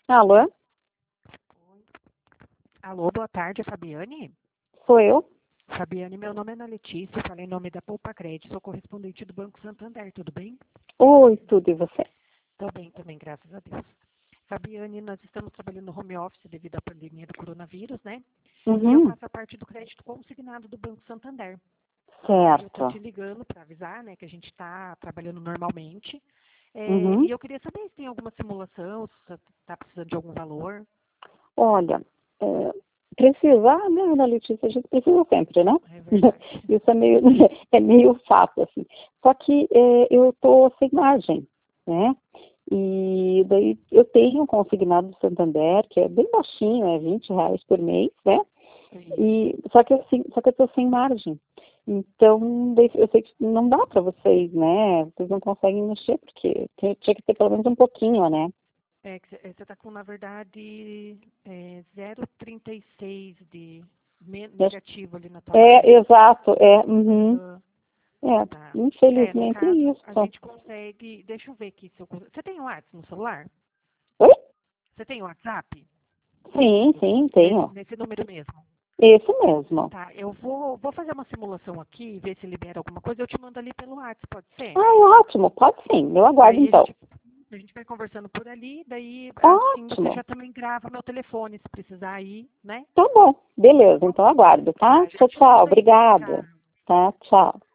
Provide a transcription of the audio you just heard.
Alô? Alô, boa tarde, Fabiane. Sou eu? Fabiane, meu nome é Ana Letícia, falei em nome da Poupa Crédito, sou correspondente do Banco Santander, tudo bem? Oi, tudo, e você? Estou bem também, graças a Deus. Fabiane, nós estamos trabalhando no home office devido à pandemia do coronavírus, né? E eu Uhum, faço a parte do crédito consignado do Banco Santander. Aí eu estou te certo. ligando para avisar, né, que a gente está trabalhando normalmente. Uhum. E eu queria saber se tem alguma simulação, se você está precisando de algum valor. Olha, precisar, né, Ana Letícia, a gente precisa sempre, né? É verdade. Isso é meio fato, assim. Só que eu estou sem margem, né? E daí eu tenho um consignado do Santander, que é bem baixinho, é R$ 20 por mês, né? Isso. Só que eu estou sem margem. Então, daí eu sei que não dá para vocês, né? Vocês não conseguem mexer, porque tinha que ter pelo menos um pouquinho, né? É que você está com, na verdade, 0,36 de negativo ali na tua margem. Exato, uhum. Aham, É, tá. No infelizmente é caso, a isso. gente consegue. Deixa eu ver aqui se eu consigo. Você tem o WhatsApp no celular? Oi? Você tem o WhatsApp? Sim, sim, Nesse, tenho. nesse número mesmo? Esse mesmo. Tá, eu vou fazer uma simulação aqui, ver se libera alguma coisa. Eu te mando ali pelo WhatsApp, pode ser? Ótimo, pode sim. Eu aguardo Daí então. a gente vai conversando por ali, daí assim você Ótimo. já também grava meu telefone, se precisar ir, né? Tá bom. Beleza, então aguardo, tá? Tá, já Tchau, te tchau. mando aí. Obrigada. Tchau. Tá, tchau.